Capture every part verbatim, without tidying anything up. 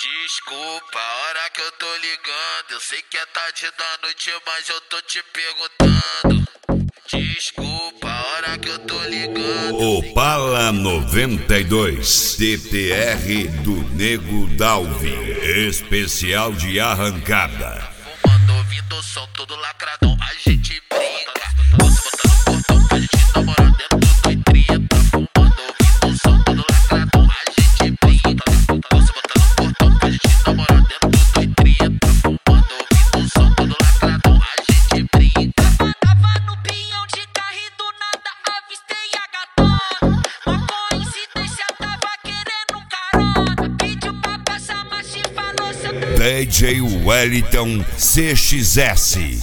Desculpa a hora que eu tô ligando. Eu sei que é tarde da noite, mas eu tô te perguntando. Desculpa a hora que eu tô ligando. Opala noventa e dois, T T R do Nego Dalvi, especial de arrancada. Fumando, ouvindo o som todo lacradão, a gente brinca. Posso botar no portão pra gente namorar dentro do trinta. Fumando, ouvindo o som todo lacradão, a gente brinca. Posso botar no portão pra gente namorar dentro do trinta. Fumando, ouvindo o som todo lacradão, a gente brinca. Tava no pinhão de carro e do nada avistei a gatona. Uma coincidência, tava querendo carona. Pediu pra passar, mas te falou se eu tava... D J Wellington C X S.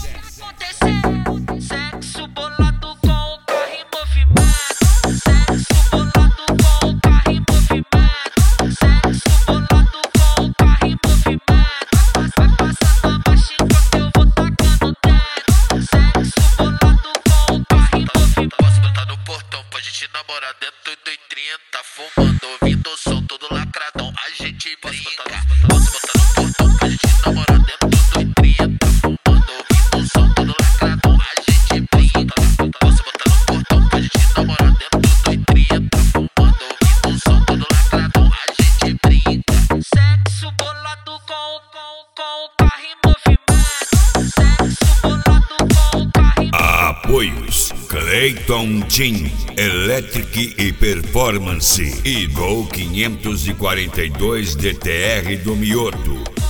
Sexo bolado com o carro em movimento. Sexo bolado com o carro em movimento. Sexo bolado com o carro em movimento. Vai passando abaixo enquanto eu vou tacando dentro. Sexo bolado com o carro em movimento. Posso botar no portão pra gente namorar dentro do trinta. Fumando, ouvindo o som todo lacradão, a gente brinca. Posso botar no portão pra gente namorar dentro do trinta. Fumando, ouvindo o som todo lacradão, a gente brinca. Posso botar no portão pra gente namorar dentro do trinta. Fumando, ouvindo o som todo lacradão, a gente brinca. Sexo bolado com, com, com o carro em movimento. Sexo bolado com o carro em Apoios: Clayton Team, Electric e Performance e Gol quinhentos e quarenta e dois D T R do Mioto.